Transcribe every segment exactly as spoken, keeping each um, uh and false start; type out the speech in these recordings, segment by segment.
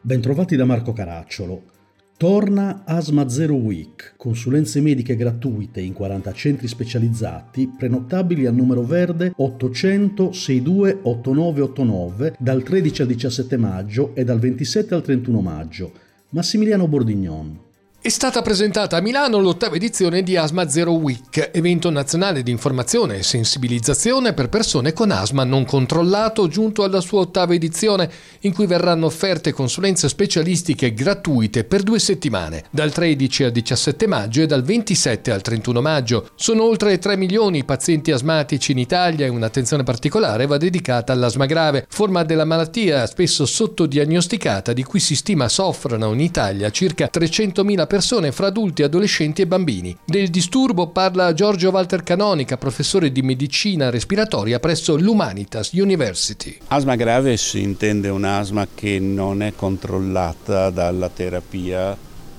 Bentrovati da Marco Caracciolo. Torna Asma Zero Week, consulenze mediche gratuite in quaranta centri specializzati, prenottabili al numero verde ottocento sesantadue ottantanove ottantanove dal tredici al diciassette maggio e dal ventisette al trentuno maggio. Massimiliano Bordignon. È stata presentata a Milano l'ottava edizione di Asma Zero Week, evento nazionale di informazione e sensibilizzazione per persone con asma non controllato, giunto alla sua ottava edizione, in cui verranno offerte consulenze specialistiche gratuite per due settimane, dal tredici al diciassette maggio e dal ventisette al trentuno maggio. Sono oltre tre milioni i pazienti asmatici in Italia e un'attenzione particolare va dedicata all'asma grave, forma della malattia spesso sottodiagnosticata di cui si stima soffrano in Italia circa trecentomila persone fra adulti, adolescenti e bambini. Del disturbo parla Giorgio Walter Canonica, professore di medicina respiratoria presso l'Humanitas University. Asma grave si intende un'asma che non è controllata dalla terapia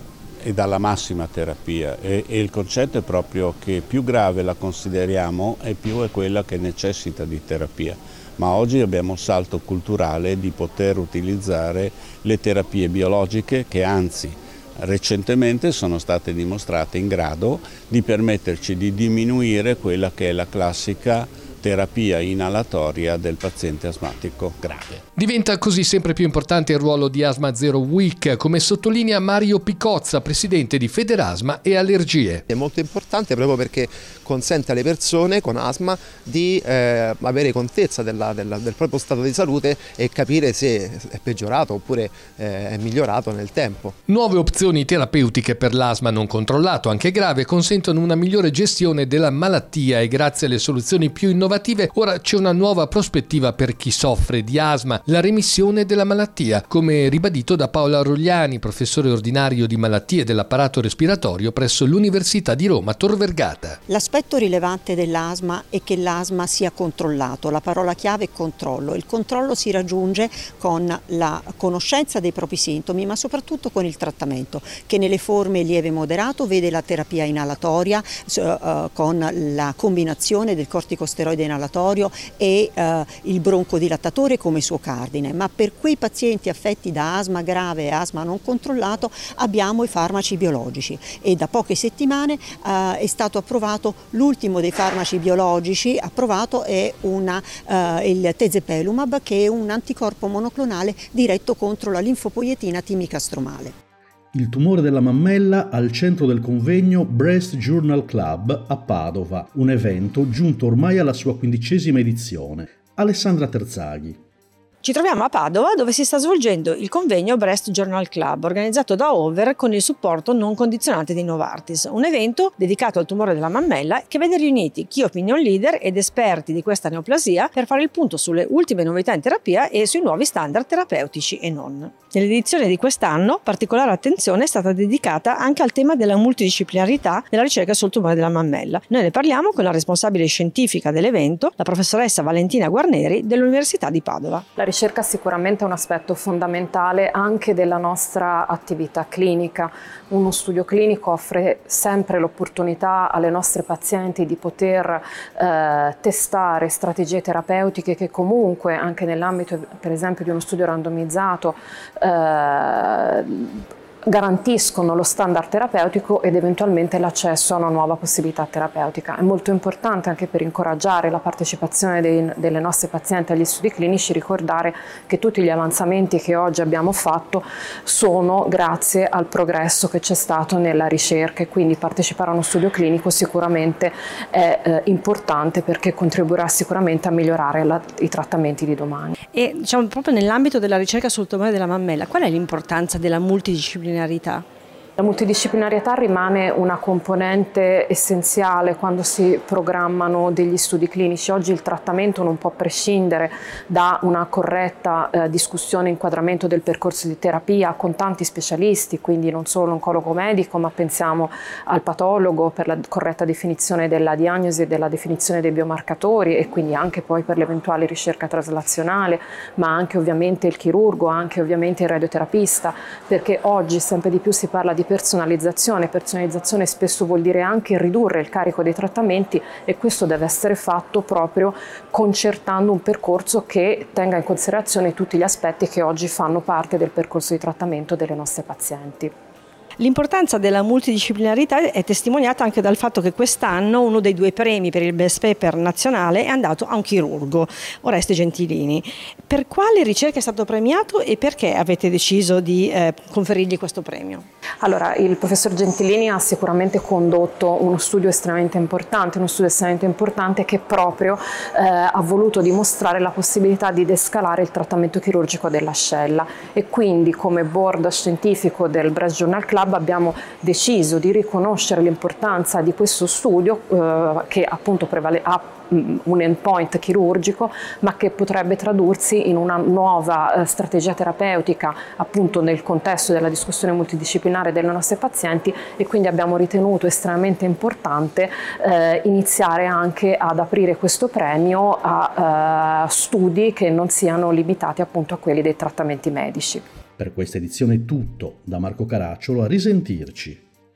e dalla massima terapia e, e il concetto è proprio che più grave la consideriamo e più è quella che necessita di terapia. Ma oggi abbiamo il salto culturale di poter utilizzare le terapie biologiche che anzi recentemente sono state dimostrate in grado di permetterci di diminuire quella che è la classica terapia inalatoria del paziente asmatico grave. Diventa così sempre più importante il ruolo di Asma Zero Week, come sottolinea Mario Picozza, presidente di Federasma e Allergie. È molto importante proprio perché consente alle persone con asma di eh, avere contezza della, della, del proprio stato di salute e capire se è peggiorato oppure eh, è migliorato nel tempo. Nuove opzioni terapeutiche per l'asma non controllato, anche grave, consentono una migliore gestione della malattia e grazie alle soluzioni più innovative ora c'è una nuova prospettiva per chi soffre di asma, la remissione della malattia, come ribadito da Paola Rogliani, professore ordinario di malattie dell'apparato respiratorio presso l'Università di Roma Tor Vergata. L'aspetto rilevante dell'asma è che l'asma sia controllato, la parola chiave è controllo. Il controllo si raggiunge con la conoscenza dei propri sintomi, ma soprattutto con il trattamento, che nelle forme lieve e moderato vede la terapia inalatoria eh, con la combinazione del corticosteroide inalatorio e eh, il broncodilattatore come suo cardine, ma per quei pazienti affetti da asma grave e asma non controllato abbiamo i farmaci biologici e da poche settimane eh, è stato approvato l'ultimo dei farmaci biologici approvato è una, eh, il tezepelumab, che è un anticorpo monoclonale diretto contro la linfopoietina timica stromale. Il tumore della mammella al centro del convegno Breast Journal Club a Padova, un evento giunto ormai alla sua quindicesima edizione. Alessandra Terzaghi. Ci troviamo a Padova, dove si sta svolgendo il convegno Breast Journal Club, organizzato da Over con il supporto non condizionante di Novartis, un evento dedicato al tumore della mammella che vede riuniti key opinion leader ed esperti di questa neoplasia per fare il punto sulle ultime novità in terapia e sui nuovi standard terapeutici e non. Nell'edizione di quest'anno particolare attenzione è stata dedicata anche al tema della multidisciplinarità della ricerca sul tumore della mammella. Noi ne parliamo con la responsabile scientifica dell'evento, la professoressa Valentina Guarneri dell'Università di Padova. La ricerca sicuramente è un aspetto fondamentale anche della nostra attività clinica. Uno studio clinico offre sempre l'opportunità alle nostre pazienti di poter eh, testare strategie terapeutiche che comunque anche nell'ambito per esempio di uno studio randomizzato eh, garantiscono lo standard terapeutico ed eventualmente l'accesso a una nuova possibilità terapeutica. È molto importante anche per incoraggiare la partecipazione dei, delle nostre pazienti agli studi clinici ricordare che tutti gli avanzamenti che oggi abbiamo fatto sono grazie al progresso che c'è stato nella ricerca e quindi partecipare a uno studio clinico sicuramente è eh, importante perché contribuirà sicuramente a migliorare la, i trattamenti di domani. E diciamo proprio nell'ambito della ricerca sul tumore della mammella, qual è l'importanza della multidisciplinarità? La multidisciplinarietà rimane una componente essenziale quando si programmano degli studi clinici. Oggi il trattamento non può prescindere da una corretta eh, discussione e inquadramento del percorso di terapia con tanti specialisti, quindi non solo oncologo medico, ma pensiamo al patologo per la corretta definizione della diagnosi e della definizione dei biomarcatori e quindi anche poi per l'eventuale ricerca traslazionale, ma anche ovviamente il chirurgo, anche ovviamente il radioterapista, perché oggi sempre di più si parla di personalizzazione. Personalizzazione spesso vuol dire anche ridurre il carico dei trattamenti, e questo deve essere fatto proprio concertando un percorso che tenga in considerazione tutti gli aspetti che oggi fanno parte del percorso di trattamento delle nostre pazienti. L'importanza della multidisciplinarità è testimoniata anche dal fatto che quest'anno uno dei due premi per il Best Paper nazionale è andato a un chirurgo, Oreste Gentilini. Per quale ricerca è stato premiato e perché avete deciso di eh, conferirgli questo premio? Allora, il professor Gentilini ha sicuramente condotto uno studio estremamente importante, uno studio estremamente importante che proprio eh, ha voluto dimostrare la possibilità di descalare il trattamento chirurgico dell'ascella, e quindi come board scientifico del Breast Journal Club abbiamo deciso di riconoscere l'importanza di questo studio eh, che appunto prevale, ha un endpoint chirurgico, ma che potrebbe tradursi in una nuova eh, strategia terapeutica appunto nel contesto della discussione multidisciplinare delle nostre pazienti, e quindi abbiamo ritenuto estremamente importante eh, iniziare anche ad aprire questo premio a eh, studi che non siano limitati appunto a quelli dei trattamenti medici. Per questa edizione è tutto, da Marco Caracciolo, a risentirci.